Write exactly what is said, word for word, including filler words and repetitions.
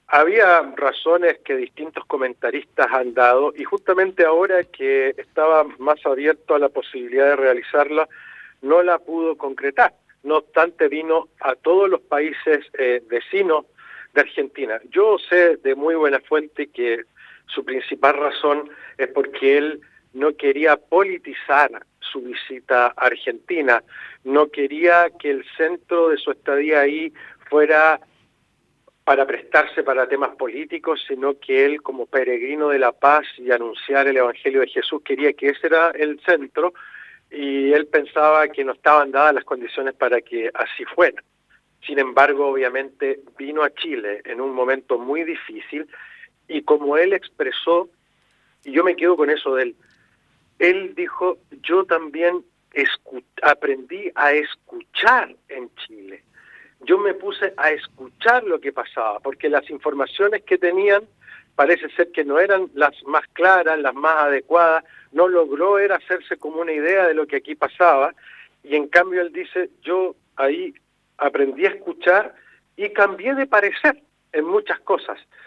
Había razones que distintos comentaristas han dado y justamente ahora que estaba más abierto a la posibilidad de realizarla, no la pudo concretar. No obstante, vino a todos los países eh, vecinos de Argentina. Yo sé de muy buena fuente que su principal razón es porque él no quería politizar su visita a Argentina, no quería que el centro de su estadía ahí fuera para prestarse para temas políticos, sino que él, como peregrino de la paz y anunciar el Evangelio de Jesús, quería que ese era el centro, y él pensaba que no estaban dadas las condiciones para que así fuera. Sin embargo, obviamente, vino a Chile en un momento muy difícil, y como él expresó, y yo me quedo con eso de él, él dijo, yo también escu- aprendí a escuchar en Chile. Yo me puse a escuchar lo que pasaba, porque las informaciones que tenían parece ser que no eran las más claras, las más adecuadas, no logró era hacerse como una idea de lo que aquí pasaba, y en cambio él dice, yo ahí aprendí a escuchar y cambié de parecer en muchas cosas.